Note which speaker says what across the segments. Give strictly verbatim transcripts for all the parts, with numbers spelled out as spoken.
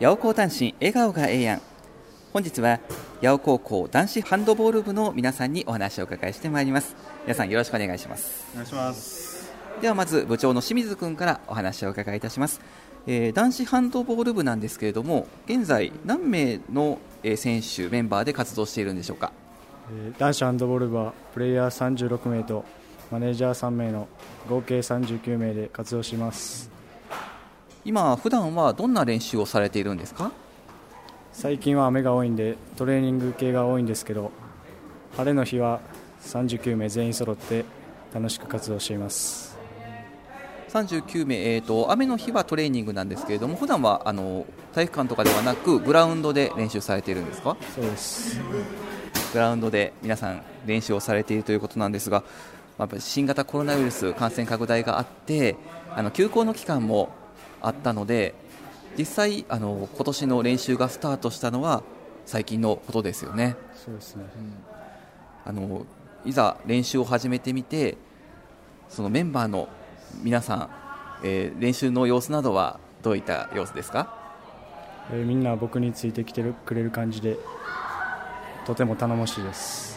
Speaker 1: 八尾高男子笑顔がええやん。本日は八尾高校男子ハンドボール部の皆さんにお話をお伺いしてまいります。皆さんよろしくお願いします。
Speaker 2: お願いします。
Speaker 1: ではまず部長の清水君からお話をお伺いいたします。えー、男子ハンドボール部なんですけれども、現在何名の選手メンバーで活動しているんでしょうか。
Speaker 3: えー、男子ハンドボール部はプレイヤーさんじゅうろくめいとマネージャーさんめいの合計さんじゅうきゅうめいで活動します。
Speaker 1: 今普段はどんな練習をされているんですか。
Speaker 3: 最近は雨が多いんでトレーニング系が多いんですけど、晴れの日はさんじゅうきゅうめい全員揃って楽しく活動しています。
Speaker 1: さんじゅうきゅうめい、えーと、雨の日はトレーニングなんですけれども、普段はあの体育館とかではなくグラウンドで練習されているんですか。
Speaker 3: そうです。
Speaker 1: グラウンドで皆さん練習をされているということなんですが、やっぱり新型コロナウイルス感染拡大があってあの休校の期間もあったので、実際あの今年の練習がスタートしたのは最近のことですよね。
Speaker 3: そうですね、
Speaker 1: うん、あのいざ練習を始めてみて、そのメンバーの皆さん、えー、練習の様子などはどういった様子ですか。
Speaker 3: えー、みんな僕についてきてくれる感じでとても頼もしいです。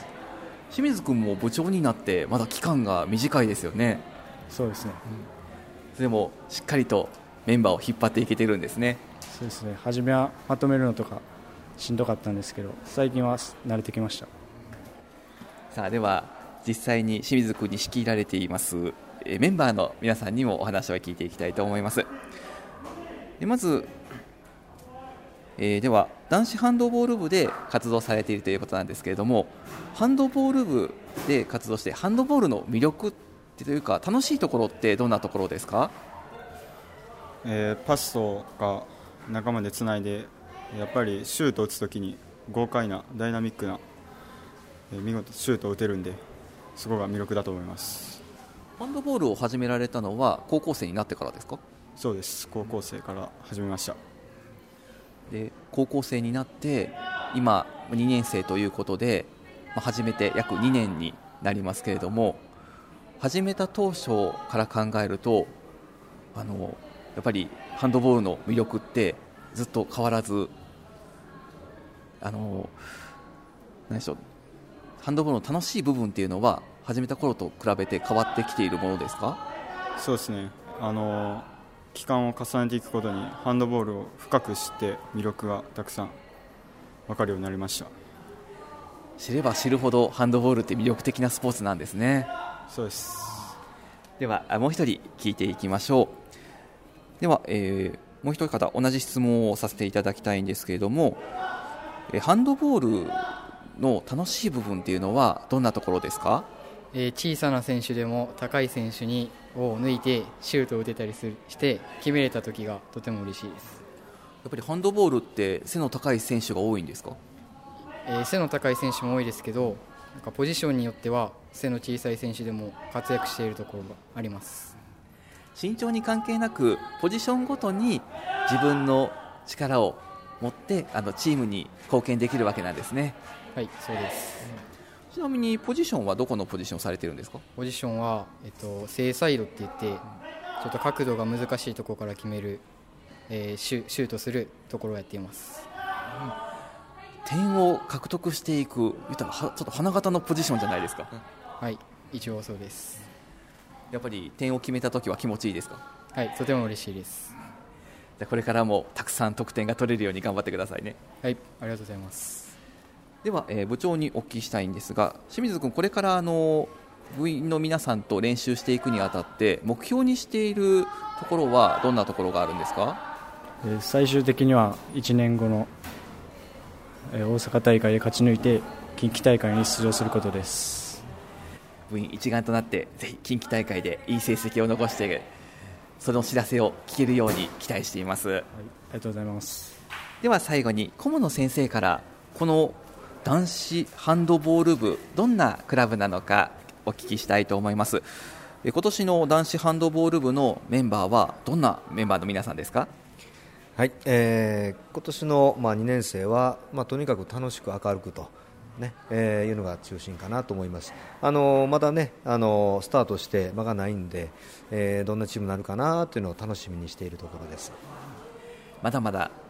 Speaker 1: 清水君も部長になってまだ期間が短いですよね。
Speaker 3: そうですね、
Speaker 1: うん、でもしっかりとメンバーを引っ張っていけてるんですね。
Speaker 3: そうですね、初めはまとめるのとかしんどかったんですけど、最近は慣れてきました。
Speaker 1: さあでは実際に清水君に仕切られていますえメンバーの皆さんにもお話を聞いていきたいと思います。でまず、えー、では男子ハンドボール部で活動されているということなんですけれども、ハンドボール部で活動してハンドボールの魅力というか楽しいところってどんなところですか。
Speaker 2: えー、パスとか仲間でつないで、やっぱりシュートを打つときに豪快なダイナミックな、えー、見事シュートを打てるんで、そこが魅力だと思います。
Speaker 1: ハンドボールを始められたのは高校生になってからですか。
Speaker 2: そうです、高校生から始めました。
Speaker 1: で高校生になって今にねんせいということで、まあ、始めて約にねんになりますけれども、始めた当初から考えるとあのやっぱりハンドボールの魅力ってずっと変わらず、あの何でしょう、ハンドボールの楽しい部分っていうのは始めた頃と比べて変わってきているものですか。
Speaker 2: そうですね、あの期間を重ねていくことにハンドボールを深く知って魅力がたくさん分かるようになりました。
Speaker 1: 知れば知るほどハンドボールって魅力的なスポーツなんですね。
Speaker 2: そうです。
Speaker 1: ではもう一人聞いていきましょう。では、えー、もう一方同じ質問をさせていただきたいんですけれども、えー、ハンドボールの楽しい部分っていうのはどんなところですか。
Speaker 4: えー、小さな選手でも高い選手にを抜いてシュートを打てたりするして決めれた時がとても嬉しいです。
Speaker 1: やっぱりハンドボールって背の高い選手が多いんですか。
Speaker 4: えー、背の高い選手も多いですけど、なんかポジションによっては背の小さい選手でも活躍しているところがあります。
Speaker 1: 身長に関係なくポジションごとに自分の力を持ってあのチームに貢献できるわけなんですね。
Speaker 4: はい、そうです。
Speaker 1: ちなみにポジションはどこのポジションをされているんですか。
Speaker 4: ポジションは、えっと、正サイドって言ってちょっと角度が難しいところから決める、えー、シュ、シュートするところをやっています。
Speaker 1: うん、点を獲得していく、言ったらちょっと花形のポジションじゃないですか。
Speaker 4: はい、一応そうです。
Speaker 1: やっぱり点を決めたときは気持ちいいですか。
Speaker 4: はい、とても嬉しいです。
Speaker 1: じゃこれからもたくさん得点が取れるように頑張ってくださいね。
Speaker 4: はい、ありがとうございます。
Speaker 1: では、えー、部長にお聞きしたいんですが、清水君これからあの部員の皆さんと練習していくにあたって目標にしているところはどんなところがあるんですか。
Speaker 3: えー、最終的にはいちねんごの、えー、大阪大会で勝ち抜いて近畿大会に出場することです。
Speaker 1: 部員一丸となってぜひ近畿大会でいい成績を残してその知らせを聞けるように期待しています。はい、あ
Speaker 3: りがとうございます。
Speaker 1: では最後に顧問の先生からこの男子ハンドボール部どんなクラブなのかお聞きしたいと思います。今年の男子ハンドボール部のメンバーはどんなメンバーの皆さんですか。
Speaker 5: はい、えー、今年の、まあ、にねんせいは、まあ、とにかく楽しく明るくと、ねえー、いうのが中心かなと思います。あのまだねあのスタートして間がないんで、えー、どんなチームになるかなというのを楽しみにしているところです。
Speaker 1: まだまだ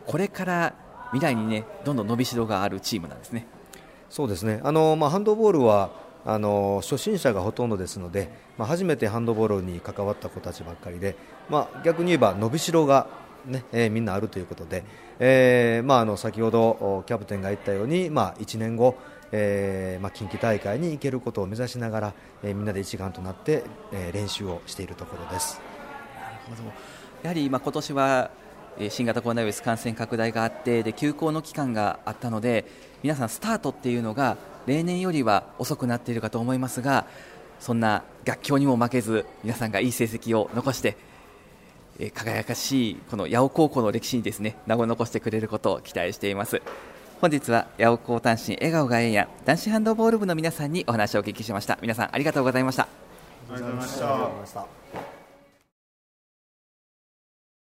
Speaker 1: これから未来に、ね、どんどん伸びしろがあるチームなんですね。
Speaker 5: そうですね、あの、まあ、ハンドボールはあの初心者がほとんどですので、まあ、初めてハンドボールに関わった子たちばっかりで、まあ、逆に言えば伸びしろが、ねえー、みんなあるということで、えーまあ、あの先ほどキャプテンが言ったように、まあ、いちねんご、えーまあ、近畿大会に行けることを目指しながら、えー、みんなで一丸となって、えー、練習をしているところです。
Speaker 1: なるほど。やはり今年は新型コロナウイルス感染拡大があってで休校の期間があったので皆さんスタートっていうのが例年よりは遅くなっているかと思いますが、そんな逆境にも負けず皆さんがいい成績を残してえ輝かしいこの八尾高校の歴史にですね名を残してくれることを期待しています。本日は八尾高単身笑顔がええやん男子ハンドボール部の皆さんにお話をお聞きしました。皆さんありがとうございました。
Speaker 2: ありがとうございました。